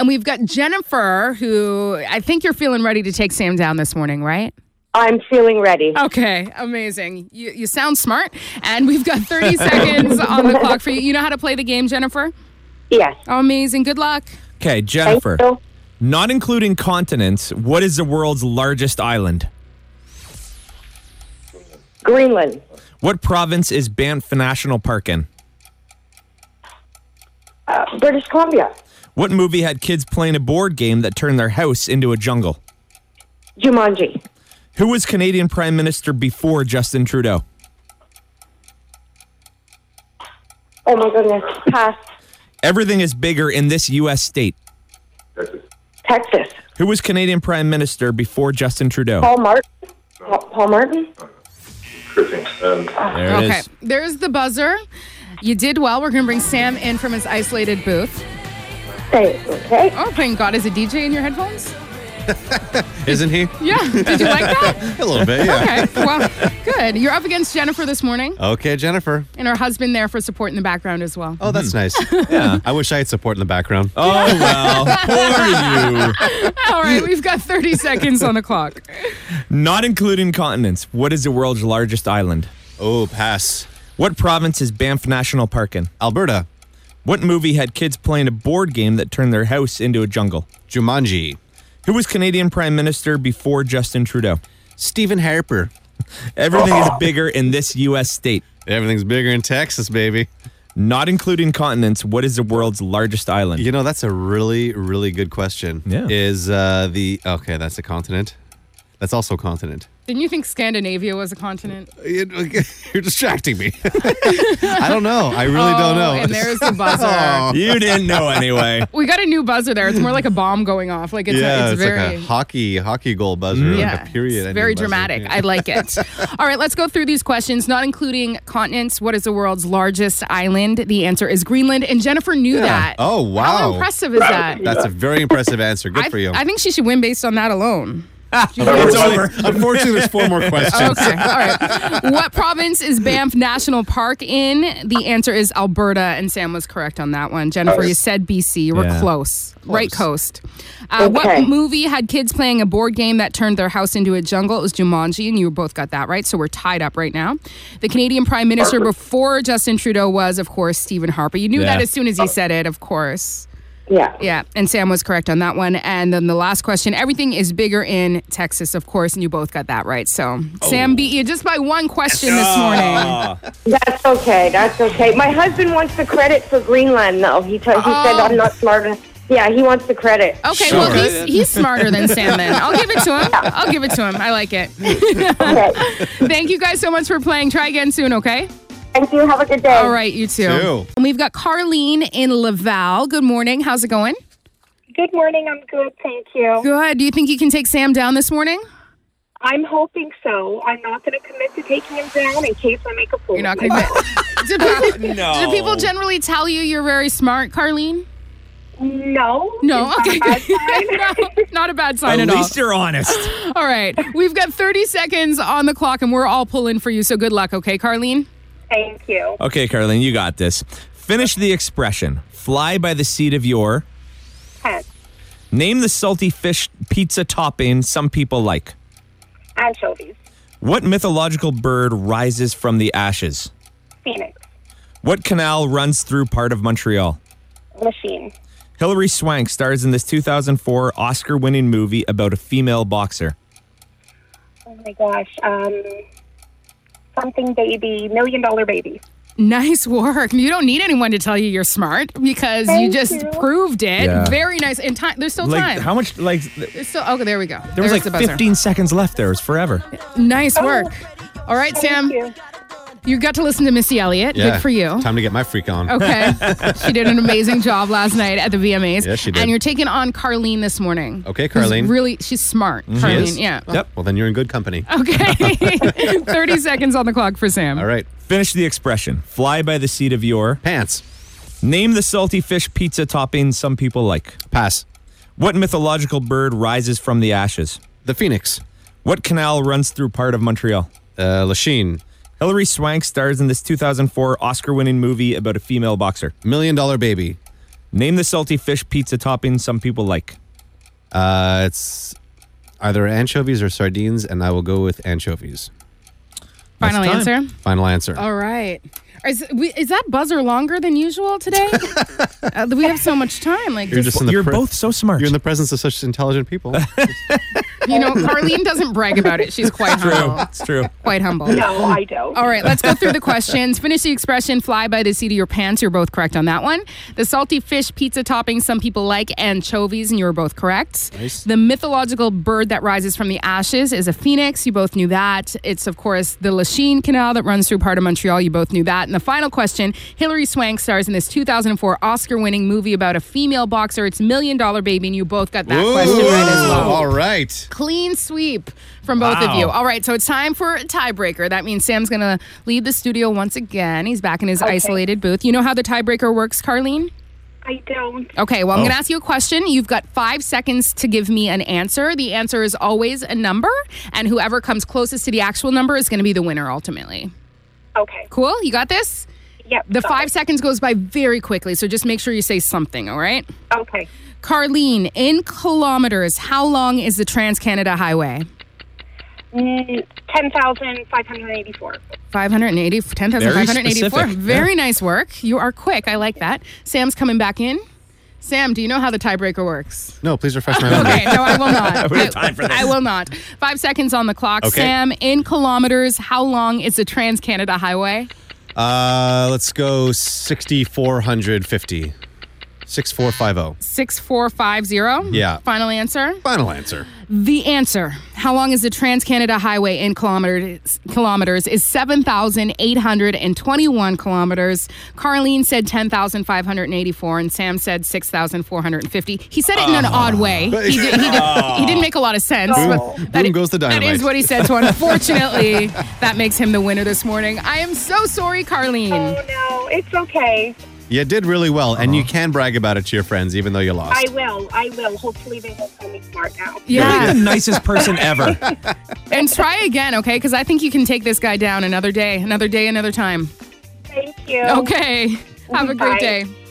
And we've got Jennifer, who I think you're feeling ready to take Sam down this morning, right? I'm feeling ready. Okay, amazing. You sound smart. And we've got 30 seconds on the clock for you. You know how to play the game, Jennifer? Yes. Amazing. Good luck. Okay, Jennifer. Thank you. Not including continents, what is the world's largest island? Greenland. What province is Banff National Park in? British Columbia. What movie had kids playing a board game that turned their house into a jungle? Jumanji. Who was Canadian Prime Minister before Justin Trudeau? Oh my goodness. Pass. Everything is bigger in this U.S. state. Texas. Who was Canadian Prime Minister before Justin Trudeau? Paul Martin. Paul Martin. There it Okay, is. there's the buzzer. You did well. We're going to bring Sam in from his isolated booth. Okay. Oh, thank God. Is a DJ in your headphones? Isn't he? Yeah. Did you like that? A little bit, yeah. Okay. Well, good. You're up against Jennifer this morning, Okay, Jennifer. and her husband there for support in the background as well. Oh, that's nice. Yeah. I wish I had support in the background. Oh, well, poor you. All right, we've got 30 seconds on the clock. Not including continents, what is the world's largest island? Oh, pass. What province is Banff National Park in? Alberta. What movie had kids playing a board game that turned their house into a jungle? Jumanji. Who was Canadian Prime Minister before Justin Trudeau? Stephen Harper. Everything is bigger in this U.S. state. Everything's bigger in Texas, baby. Not including continents, what is the world's largest island? You know, that's a really, really good question. Yeah. Okay, that's a continent. That's also a continent. Didn't you think Scandinavia was a continent? You're distracting me. I don't know. I really don't know. And there's the buzzer. You didn't know anyway. We got a new buzzer there. It's more like a bomb going off. Like it's very like a hockey goal buzzer, like a period. It's ending very buzzer. dramatic. Yeah. I like it. All right, let's go through these questions. Not including continents, what is the world's largest island? The answer is Greenland. And Jennifer knew that. Oh, wow. How impressive is that? That's a very impressive answer. Good for you. I think she should win based on that alone. It's over. Unfortunately, there's 4 more questions. Okay, all right. What province is Banff National Park in? The answer is Alberta, and Sam was correct on that one. Jennifer, you said BC. You were close. Right coast. What movie had kids playing a board game that turned their house into a jungle? It was Jumanji, and you both got that right, so we're tied up right now. The Canadian Prime Minister before Justin Trudeau was, of course, Stephen Harper. You knew that as soon as he said it, of course. Yeah. Yeah, and Sam was correct on that one. And then the last question, everything is bigger in Texas, of course, and you both got that right. So Sam beat you just by one question this morning. That's okay. That's okay. My husband wants the credit for Greenland, though. He said I'm not smart enough. Yeah, he wants the credit. Okay, well, he's smarter than Sam then. I'll give it to him. I'll give it to him. I like it. Okay. Thank you guys so much for playing. Try again soon, okay? Thank you. Have a good day. All right, you too. And we've got Carlene in Laval. Good morning. How's it going? Good morning. I'm good. Thank you. Good. Do you think you can take Sam down this morning? I'm hoping so. I'm not going to commit to taking him down in case I make a fool. You're not going to Do people generally tell you you're very smart, Carlene? No. No, It's okay. not a bad sign. No, not a bad sign at all. At least you're honest. All right. We've got 30 seconds on the clock, and we're all pulling for you, so good luck, okay, Carlene? Thank you. Okay, Carlene, you got this. Finish the expression. Fly by the seat of your... Pants. Name the salty fish pizza topping some people like. Anchovies. What mythological bird rises from the ashes? Phoenix. What canal runs through part of Montreal? Machine. Hilary Swank stars in this 2004 Oscar-winning movie about a female boxer. Oh my gosh. Something baby. $1 Million Baby. Nice work. You don't need anyone to tell you you're smart because you just proved it. Yeah. Very nice. And time. There's still time. How much, There's still, okay, there we go. there was There's like the buzzer. 15 seconds left there. It was forever. Nice work. All right, Sam. Thank you. You got to listen to Missy Elliott. Yeah. Good for you. Time to get my freak on. Okay. She did an amazing job last night at the VMAs. Yes, she did. And you're taking on Carlene this morning. Okay, Carlene. She's smart. Carlene, is? yeah. Yep. Well, then you're in good company. Okay. 30 seconds on the clock for Sam. All right. Finish the expression. Fly by the seat of your... Pants. Name the salty fish pizza topping some people like. Pass. What mythological bird rises from the ashes? The Phoenix. What canal runs through part of Montreal? Lachine. Hilary Swank stars in this 2004 Oscar-winning movie about a female boxer. $1 Million Baby. Name the salty fish pizza topping some people like. It's either anchovies or sardines, and I will go with anchovies. Final answer? Final answer. All right. Is that buzzer longer than usual today? We have so much time. Like, you're both so smart. You're in the presence of such intelligent people. Carlene doesn't brag about it. She's quite humble. It's true. Quite humble. No, I don't. All right, let's go through the questions. Finish the expression, fly by the seat of your pants. You're both correct on that one. The salty fish pizza topping some people like anchovies, and you were both correct. Nice. The mythological bird that rises from the ashes is a phoenix. You both knew that. It's, of course, the Lachine Canal that runs through part of Montreal. You both knew that. And the final question, Hilary Swank stars in this 2004 Oscar-winning movie about a female boxer. It's $1 Million Baby, and you both got that question right as well. All right. Clean sweep from both of you. All right, so it's time for a tiebreaker. That means Sam's going to leave the studio once again. He's back in his isolated booth. You know how the tiebreaker works, Carlene? I don't. Okay, well, I'm going to ask you a question. You've got 5 seconds to give me an answer. The answer is always a number, and whoever comes closest to the actual number is going to be the winner ultimately. Okay. Cool? You got this? Yep. The 5 seconds goes by very quickly, so just make sure you say something, all right? Okay. Carlene, in kilometers, how long is the Trans-Canada Highway? 10,584. 10,584. Very nice work. You are quick. I like that. Sam's coming back in. Sam, do you know how the tiebreaker works? No, please refresh my memory. Okay, no, I will not. We have time for this. I will not. 5 seconds on the clock. Okay. Sam, in kilometers, how long is the Trans-Canada Highway? Let's go 6,450. 6450. 6450? Yeah. Final answer? Final answer. The answer, how long is the Trans-Canada Highway in kilometers is 7,821 kilometers. Carlene said 10,584 and Sam said 6,450. He said it in an odd way. He didn't make a lot of sense. Oh. But Boom goes the dynamite. That is what he said. So unfortunately, that makes him the winner this morning. I am so sorry, Carlene. Oh, no. It's okay. You did really well, and you can brag about it to your friends, even though you lost. I will. Hopefully they won't call me smart now. Yeah. You're the nicest person ever. And try again, okay? Because I think you can take this guy down another day, another time. Thank you. Okay. Have a great Bye. day.